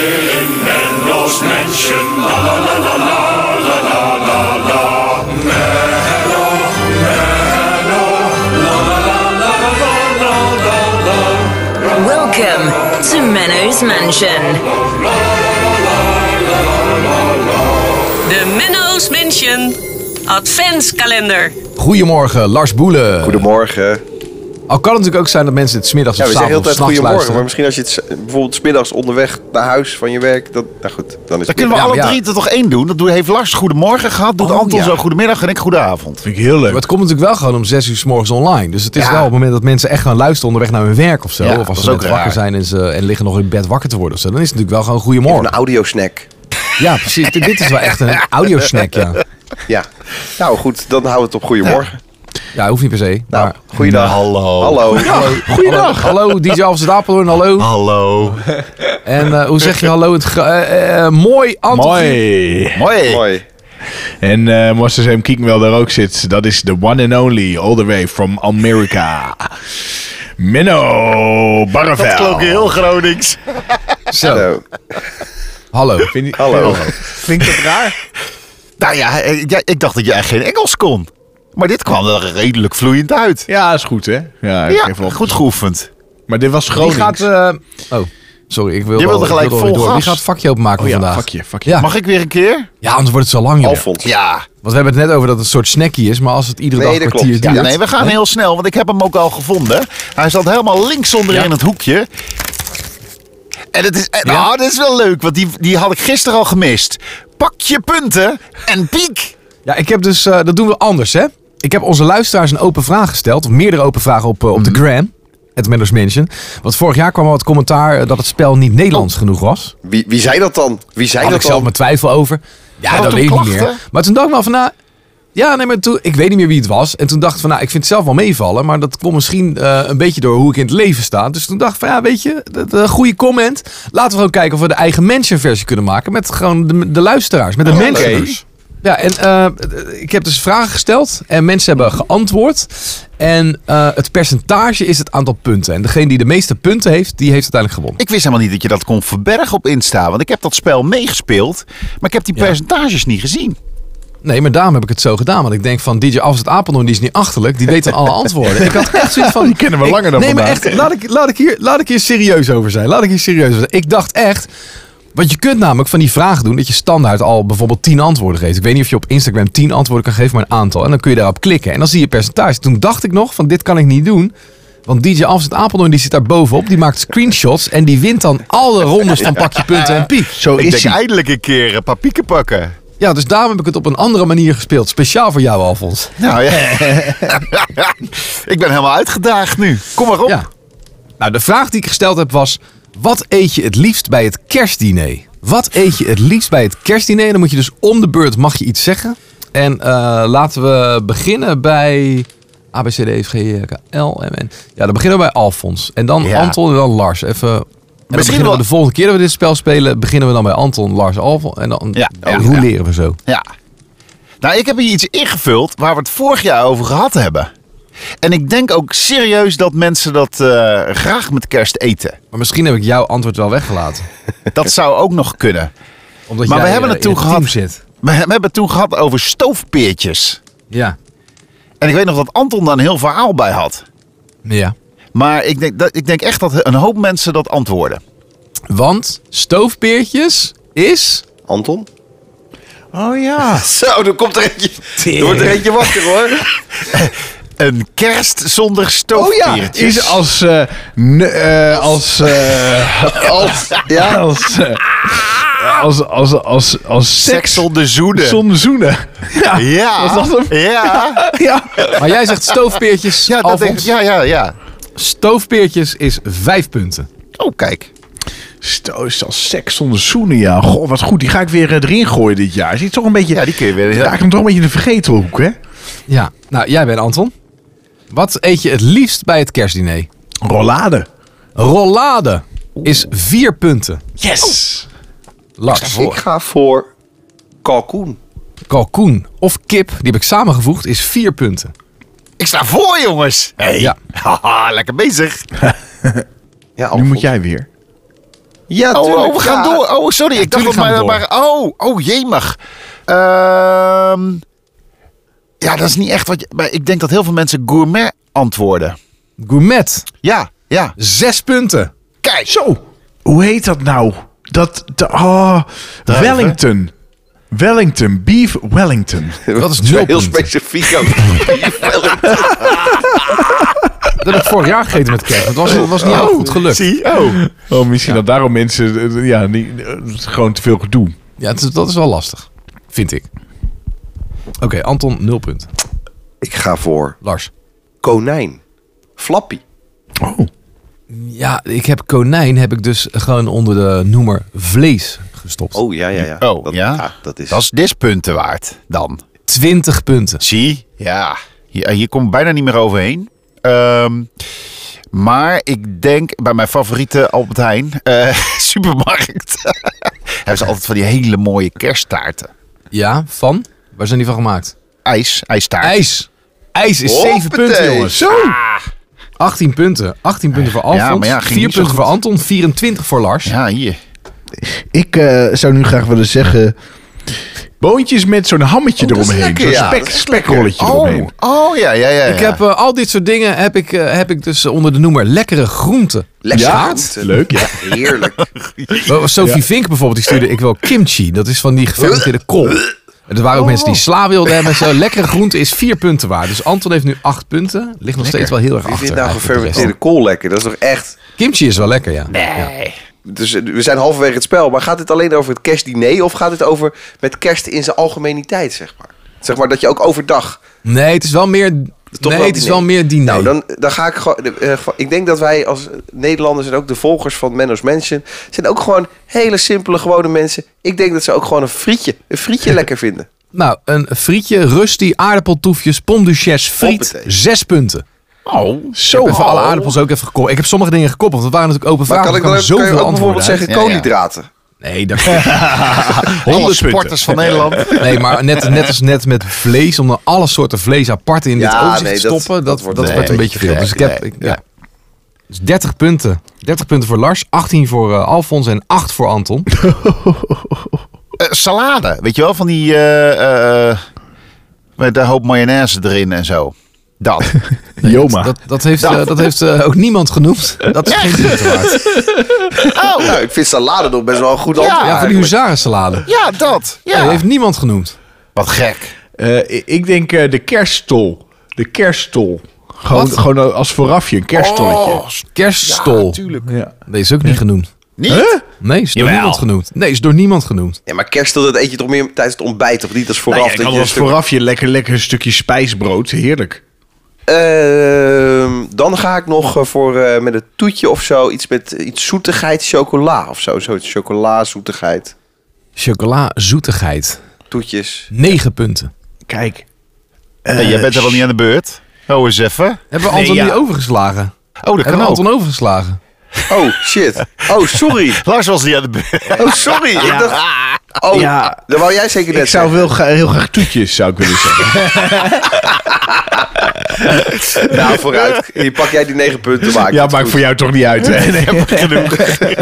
Menno's Mansion, la la la la la la la la la. Menno, Menno, la la la la la la la. Welcome to Menno's Mansion. De Menno's Mansion Adventskalender. Goedemorgen, Lars Boelen. Goedemorgen. Al kan het natuurlijk ook zijn dat mensen het 's middags Ja, of we 's zeggen avonds heel of tijd 's nachts goedemorgen, maar luisteren. misschien als je het bijvoorbeeld 's middags onderweg naar huis van je werk, dan is Dan het kunnen we Ja, alle maar ja. drie er toch één doen. Dat heeft Lars goedemorgen gehad, doet Anton zo goedemiddag en ik goedenavond. Vind ik heel leuk. Maar het komt natuurlijk wel gewoon om 6 uur 's morgens online. Dus het is Ja. wel op het moment dat mensen echt gaan luisteren onderweg naar hun werk of zo. Ja, of als dat ze is net ook wakker raar. zijn en liggen nog in bed wakker te worden of zo. Dan is het natuurlijk wel gewoon een goedemorgen. audiosnack. Ja, precies. Dit is wel echt een audiosnack, ja. Ja. Nou goed, dan houden we het op goedemorgen. Ja, hoeft niet per se. Nou, Maar... goeiedag. Hallo. Hallo. Goeiedag. Hallo, DJ Alfred Apeldoorn, hallo. Hallo. En hoe zeg je hallo? Mooi, Anton. Mooi. Mooi. Mooi. En moest ze hem kijken wel daar ook zit. Dat is the one and only, all the way from America. Menno Barrevel. Dat klonk heel Gronings. Zo, Zo. hallo. Hallo. Klinkt dat raar? Nou ja, ik dacht dat jij geen Engels kon. Maar dit kwam er redelijk vloeiend uit. Ja, is goed hè. Ja, ik Ja, geef wel. goed geoefend. Maar dit was Wie Gronings. gaat... Oh, sorry. Ik wil Je wilde wel- gelijk ik wil vol weer door. Wie gas. gaat het vakje openmaken Oh ja, vandaag? vakje. Ja. Mag ik weer een keer? Ja, anders wordt het zo lang, joh. Alfons. Ja. Want we hebben het net over dat het een soort snackie is, maar als het iedere Nee, dag dat een kwartier klopt. duurt... Nee, we gaan heel snel, want ik heb hem ook al gevonden. Hij zat helemaal links onderin Ja. het hoekje. En het is, nou, dit is wel leuk, want die had ik gisteren al gemist. Pak je punten en piek. Ja, ik heb dus... dat doen we anders, hè. Ik heb onze luisteraars een open vraag gesteld, of meerdere open vragen op de gram. Het Menno's Mansion. Want vorig jaar kwam al het commentaar dat het spel niet Nederlands genoeg was. Wie zei dat dan? Wie zei Had dat ik zelf dan? mijn twijfel over. Ja, Hadden dat toen weet ik niet klachten? meer. Maar toen dacht ik wel van, nou... Ja, nee, maar toen... Ik weet niet meer wie het was. En toen dacht ik van, nou, ik vind het zelf wel meevallen. Maar dat komt misschien een beetje door hoe ik in het leven sta. Dus toen dacht ik van, ja, weet je... Een goede comment. Laten we gewoon kijken of we de eigen Mansion-versie kunnen maken. Met gewoon de luisteraars. Met de mensen dus. Ja, en ik heb dus vragen gesteld. En mensen hebben geantwoord. En het percentage is het aantal punten. En degene die de meeste punten heeft, die heeft uiteindelijk gewonnen. Ik wist helemaal niet dat je dat kon verbergen op Insta. Want ik heb dat spel meegespeeld. Maar ik heb die percentages niet gezien. Nee, maar daarom heb ik het zo gedaan. Want ik denk van DJ Alfred Apeldoorn, die is niet achterlijk. Die weet dan alle antwoorden. Ik had echt zoiets van... Die kennen we langer dan Nee, maar vandaag. echt, laat ik hier serieus over zijn. Ik dacht echt... Want je kunt namelijk van die vragen doen dat je standaard al bijvoorbeeld 10 antwoorden geeft. Ik weet niet of je op Instagram 10 antwoorden kan geven, maar een aantal. En dan kun je daarop klikken. En dan zie je percentage. Toen dacht ik nog van dit kan ik niet doen. Want DJ Alfred Apeldoorn die zit daar bovenop. Die maakt screenshots en die wint dan alle rondes van pak je punten en piek. Zo Ik is denk hij. eindelijk een keer een paar pieken pakken. Ja, dus daarom heb ik het op een andere manier gespeeld. Speciaal voor jou, Alfons. Nou ja. Ik ben helemaal uitgedaagd nu. Kom maar op. Ja. Nou, de vraag die ik gesteld heb was... Wat eet je het liefst bij het kerstdiner? Wat eet je het liefst bij het kerstdiner? Dan moet je dus om de beurt mag je iets zeggen. En laten we beginnen bij... A, B, C, D, E, F, G, H, K, L, M, N. Ja, dan beginnen we bij Alfons. En dan Ja. Anton en dan Lars. Even... En dan beginnen wel- we de volgende keer dat we dit spel spelen... beginnen we dan bij Anton, Lars, Alfons. En dan hoe leren we zo? Ja. Nou, ik heb hier iets ingevuld waar we het vorig jaar over gehad hebben. En ik denk ook serieus dat mensen dat graag met kerst eten. Maar misschien heb ik jouw antwoord wel weggelaten. Dat zou ook nog kunnen. Omdat Maar we jij, hebben het in toen team gehad. zit. We hebben het toen gehad over stoofpeertjes. Ja. En ik weet nog dat Anton daar een heel verhaal bij had. Ja. Maar ik denk echt dat een hoop mensen dat antwoorden. Want stoofpeertjes is... Anton? Oh ja. Zo, er komt er eentje. Er wordt er eentje wakker hoor. Een kerst zonder Oh ja. stoofpeertjes. Is als seks zonder zoenen. zonder zoenen. Ja. Ja. Was dat Ja. Ja. Maar jij zegt stoofpeertjes, Ja, dat denk Alfons. ik. Ja. Stoofpeertjes is 5 punten. Oh, kijk. Is als seks zonder zoenen, ja. Goh, wat goed. Die ga ik weer erin gooien dit jaar. Is toch een beetje... Ja, die kun je weer... raak hem toch een beetje in de vergetelhoek, hè? Ja. Nou, jij bent Anton. Wat eet je het liefst bij het kerstdiner? Rollade. Rollade is 4 punten. Yes. Lars. Ik ga voor kalkoen. Kalkoen of kip, die heb ik samengevoegd, is 4 punten. Ik sta voor, jongens. Hey. Ja. Haha, lekker bezig. Ja, Nu Alfons. moet jij weer. Ja, tuurlijk. we gaan door. Oh, sorry. Ik dacht dat maar... jemig. Ja, dat is niet echt wat je... Maar ik denk dat heel veel mensen gourmet antwoorden. Gourmet. Ja. 6 punten. Kijk. Zo. Hoe heet dat nou? Wellington. Wellington. Beef Wellington. Dat is wel 0 heel punten. specifiek ook. Dat heb ik vorig jaar gegeten met kerst. Het was niet helemaal goed gelukt. Zie. Oh, misschien dat daarom mensen... gewoon te veel gedoe. Ja, dat is wel lastig. Vind ik. Oké, Anton 0 punten. Ik ga voor Lars. konijn. Flappy. Oh. Ja, ik heb konijn heb ik dus gewoon onder de noemer vlees gestopt. Oh, ja. Oh, Dat is... Dat is dispunten waard dan. 20 punten. Zie. Ja. Hier komt bijna niet meer overheen. Maar ik denk bij mijn favoriete Albert Heijn supermarkt hebben ze altijd van die hele mooie kersttaarten. Ja, van? Waar zijn die van gemaakt? IJstaart. IJs is 7 punten, jongens. Zo. 18 punten. 18 punten voor Alfons. maar ja, ging 4 niet zo punten voor goed. Anton. 24 voor Lars. Ja, hier. Ik zou nu graag willen zeggen... Boontjes met zo'n hammetje dat is eromheen. lekker, Zo'n ja, dat is spekrolletje eromheen. Ja. Ik heb al dit soort dingen heb ik dus onder de noemer lekkere groenten. Lekker Ja, groente. leuk, ja. Heerlijk. Sophie Vink bijvoorbeeld, die stuurde ik wil kimchi. Dat is van die gefermenteerde kool. En er waren ook mensen die sla wilden hebben. En zo. Lekkere groente is 4 punten waard. Dus Anton heeft nu 8 punten. Ligt nog steeds wel heel erg Wie achter. vindt nou eigenlijk op de gefermenteerde kool lekker? Dat is toch echt... rest. Kimchi is wel lekker, ja. Dus we zijn halverwege het spel. Maar gaat dit alleen over het kerstdiner? Of gaat het over met kerst in zijn algemeniteit, zeg maar? Zeg maar dat je ook overdag... Nee, het is wel meer... Toch Nee, wel het is diner. wel meer diner. Nou, dan ga ik gewoon... ik denk dat wij als Nederlanders en ook de volgers van Menno's Mansion... zijn ook gewoon hele simpele, gewone mensen. Ik denk dat ze ook gewoon een frietje lekker vinden. Nou, een frietje, rusty, aardappeltoefjes, pomme duchesse, friet, Hoppatee. 6 punten. Oh, Ik heb even alle aardappels ook even gekoppeld. Ik heb sommige dingen gekoppeld, want het waren natuurlijk open Maar vragen. kan er ik kwamen ook zoveel bijvoorbeeld antwoorden zeggen Ja, ja. koolhydraten? uit. Nee, dat Alle 100 sporters van Nederland. nee, maar net als net met vlees, om dan alle soorten vlees apart in dit Ja, overzicht nee, te stoppen, dat wordt wordt een beetje veel. Dus ik heb dus 30 punten. 30 punten voor Lars, 18 voor Alfons en 8 voor Anton. Salade, weet je wel, van die... met een hoop mayonaise erin en zo. Dat. Joma. Dat heeft ook niemand genoemd. Dat is geen punten waard. Nou, ik vind salade nog best wel een goed antwoord. Ja, voor die eigenlijk. huzarensalade. Ja, dat. Ja, dat heeft niemand genoemd. Wat gek. Ik denk de kerststol. De kerststol. Gewoon als voorafje, een kerststolletje. Kerststol. Ja. Nee, is ook niet genoemd. Niet? Nee, is door Jawel. niemand genoemd. Nee, is door niemand genoemd. Ja, maar kerst, dat eet je toch meer tijdens het ontbijt, of niet als vooraf? Nou ja, dat kan je als een stuk- voorafje lekker een stukje spijsbrood. Heerlijk. Dan ga ik nog voor met een toetje of zo. Iets met iets zoetigheid, chocola of zo. Zoiets chocola, zoetigheid. Chocola, zoetigheid. Toetjes. 9 punten. Kijk. Nee, jij bent er wel niet aan de beurt. Oh, eens even. Hebben we Anton niet overgeslagen? Oh, dat Hebben kan we ook. Anton overgeslagen? Oh, shit. Oh, sorry. Lars was niet aan de beurt. Oh, sorry. Ik dacht... Oh, Ja. dat wou jij zeker net Ik zou zeggen. heel graag toetjes, zou ik willen zeggen. Nou, vooruit. Hier pak jij die 9 punten. Maak Ja, het maakt goed. voor jou toch niet uit. Hè? Nee, maar genoeg.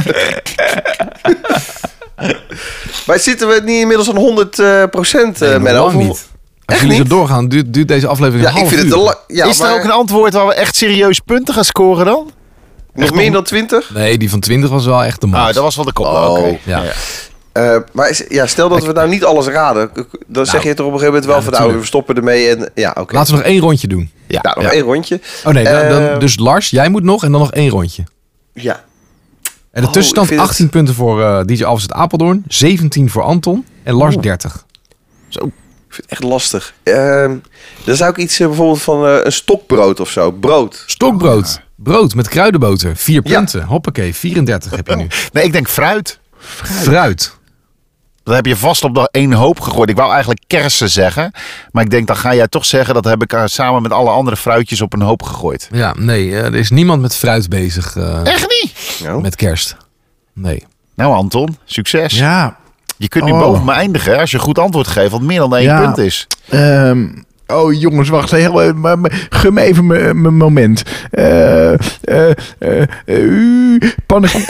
Maar zitten we niet inmiddels aan 100%, Nee, nog Menno? lang niet. Als Echt jullie zo niet? doorgaan, duurt deze aflevering Ja, een ik half vind het uur. te lang. Ja, Is er maar ook een antwoord waar we echt serieus punten gaan scoren dan? nog meer dan 20? Nee, die van 20 was wel echt de max. Ah, dat was wel de kop. Oh. Oké. Ja. Maar stel dat we nou niet alles raden. Dan zeg je toch op een gegeven moment wel van... Nou, natuurlijk. we stoppen ermee en... Ja, oké. Laten we nog 1 rondje doen. Ja. Nou, nog 1 rondje. Oh nee, Eh, dus Lars, jij moet nog en dan nog 1 rondje. Ja. En de Oh, tussenstand ik vind het- 18 punten voor DJ Alves uit Apeldoorn, 17 voor Anton en Lars 30. Ik vind het echt lastig. Dan zou ik iets bijvoorbeeld van een stokbrood of zo. Brood. Stokbrood. Brood met kruidenboter. 4 Ja. punten. Hoppakee, 34 heb je nu. Nee, ik denk fruit. Fruit. Dat heb je vast op de één hoop gegooid. Ik wou eigenlijk kersen zeggen. Maar ik denk, dan ga jij toch zeggen... dat heb ik samen met alle andere fruitjes op een hoop gegooid. Ja, nee, er is niemand met fruit bezig Echt niet? Nou. met kerst. Nee. Nou Anton, succes. Ja. Je kunt nu Oh. boven me eindigen hè, als je een goed antwoord geeft. Want meer dan 1 Ja. punt is. Oh jongens, wacht. Gun me even mijn moment. Pannenkoeken.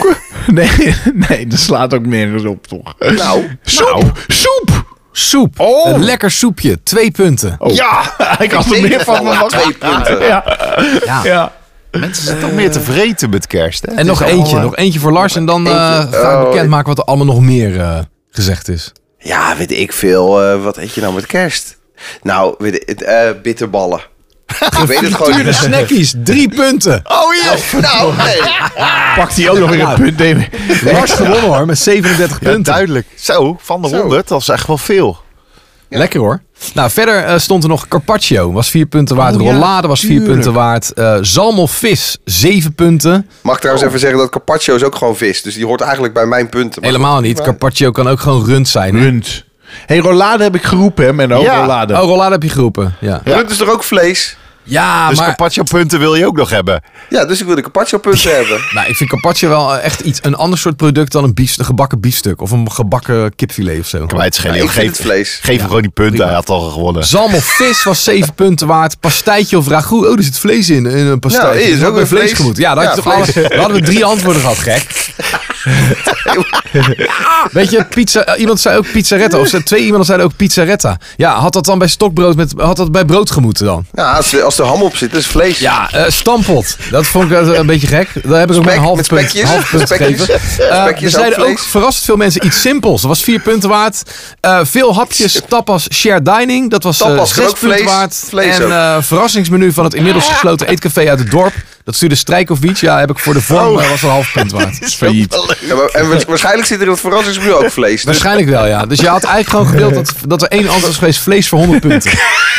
Nee, dat slaat ook nergens op, toch? Nou, Soep. Oh. Een lekker soepje. 2 punten. Oh. Ja, ik had er meer van Ja, 2 punten. Ja. Mensen zijn toch meer te vreten met kerst, hè? En nog eentje voor Lars. En dan ga ik bekendmaken wat er allemaal nog meer gezegd is. Ja, weet ik veel. Wat eet je nou met kerst? Nou, bitterballen. Ik weet het gewoon Tuurde niet. snackies. 3 punten. Oh ja, nou, nee. Pakt hij ook nog weer een punt. Nee. Lars gewonnen hoor, met 37 Ja, punten. duidelijk. Zo, van de 100, dat is echt wel veel. Lekker hoor. Nou, verder stond er nog carpaccio. Was 4 punten waard. Oh, ja, Rollade was 4 tuurlijk. punten waard. Zalmofvis 7 punten. Mag ik trouwens even zeggen dat carpaccio is ook gewoon vis. Dus die hoort eigenlijk bij mijn punten. Maar Helemaal niet. Carpaccio kan ook gewoon rund zijn. Hè? Rund. Hey, rollade heb ik geroepen, hè, Menno? Ja. Rollade. Oh, rollade heb je geroepen. Ja, Rund is toch ook vlees? ja Dus maar carpaccio punten wil je ook nog hebben. Ja, dus ik wil de carpaccio punten hebben. nou, ik vind carpaccio wel echt een ander soort product dan een gebakken biefstuk. Of een gebakken kipfilet of zo. Kan mij het schelen. Ja, ik vind Geef- het vlees. Geef hem gewoon die punten, hij had al gewonnen. Zalmofvis was 7 punten waard. Pastijtje of ragout. Oh, er zit vlees in een pastijtje. Nou, is Dat ook bij een vlees. gemoet. Ja, dan had je Ja, toch vlees. alles. Dan hadden we 3 antwoorden gehad, gek. Weet je, iemand zei ook pizzaretta. Of 2 iemand zeiden ook pizzaretta. Ja, had dat dan bij stokbrood had dat bij brood gemoeten dan? Ja, als er ham op zit, is het vlees. Ja, stampot. Dat vond ik een beetje gek. Daar heb ik ook maar een half met punt, spekjes. half punt Spekjes. gegeven. Spekjes Er zeiden ook ook vlees. verrassend veel mensen iets simpels. Dat was 4 punten waard. Veel hapjes, tapas, shared dining. Dat was Tapas, 6 ook punten vlees. waard. Vlees En verrassingsmenu van het inmiddels gesloten eetcafé uit het dorp. Dat stuurde Strijkovic. Ja, heb ik voor de vorm was een half punt waard. is failliet. Ja, en waarschijnlijk zit er in het verrassingsmenu ook vlees. Dus Waarschijnlijk wel, ja. Dus je had eigenlijk gewoon gewild dat er 1 antwoord was geweest. Vlees voor 100 punten.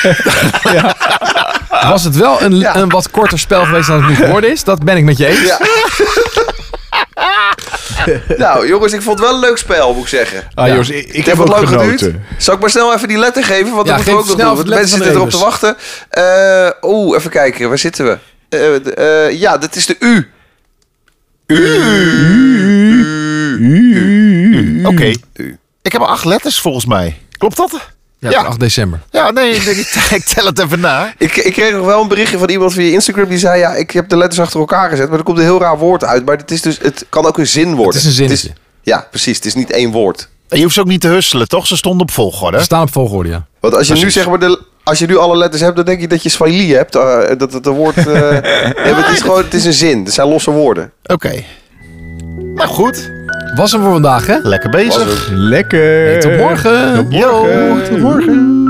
Was het wel een wat korter spel geweest dan het nu geworden is? Dat ben ik met je eens. Ja. Nou, jongens, ik vond het wel een leuk spel, moet ik zeggen. Ah, jongens, ik Het heb heeft ook wat lang genoten. geduurd. Zal ik maar snel even die letter geven? Want Ja, dat moeten we ook geef nog snel doen. even Want de mensen letter zitten van erop te wachten. Even kijken. Waar zitten we? Ja, dat is de U. Oké. Ik heb 8 letters volgens mij. Klopt dat? Ja, 8 december. Ja, nee, ik tel het even na. Ik kreeg nog wel een berichtje van iemand via Instagram die zei... Ja, ik heb de letters achter elkaar gezet, maar er komt een heel raar woord uit. Maar het kan ook een zin worden. Het is een zinnetje. Ja, precies. Het is niet 1 woord. En je hoeft ze ook niet te husselen, toch? Ze stonden op volgorde. Ze staan op volgorde, ja. Want als je nu zeg maar als je nu alle letters hebt, dan denk je dat je Swahili hebt. Dat het een woord... nee, maar het is een zin. Het zijn losse woorden. Oké. Nou goed. Was hem voor vandaag, hè? Lekker bezig. Lekker. Tot morgen. Tot morgen. Yo. Tot morgen.